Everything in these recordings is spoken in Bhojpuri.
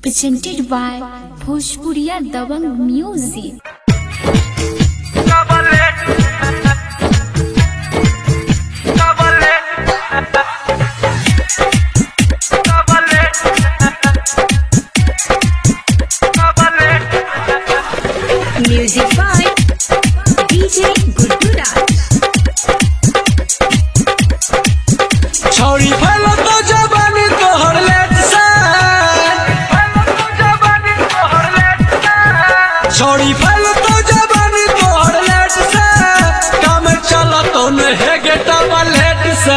presented by Bhojpuriya Dabang Music. Music by DJ Gururaj. छोड़ी फैलो तो जवानी तोहर लेट से, छोड़ी फैलो तो जवानी तोहर लेट से, काम चला तो नहीं गेटा लेट से,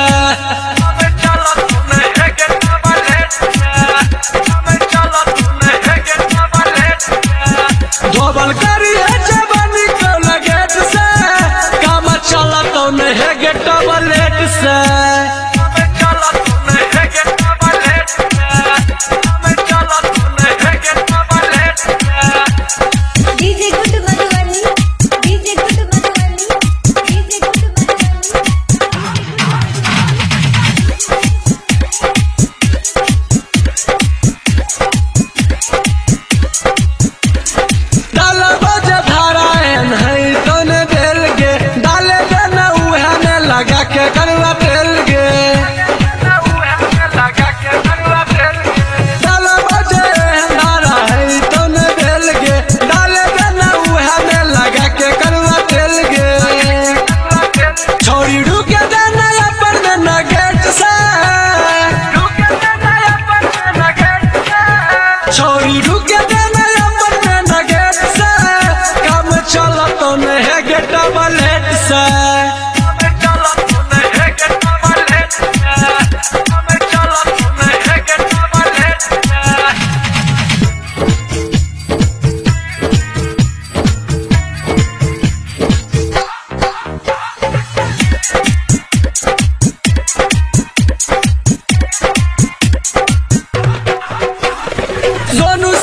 धोबल करी है जवानी को लगेट से, काम चला तो नहीं गेटा लेट से। छोरी रुके देना अपन नगेट से, काम चला तो नहीं गेटा लेट से। दोनों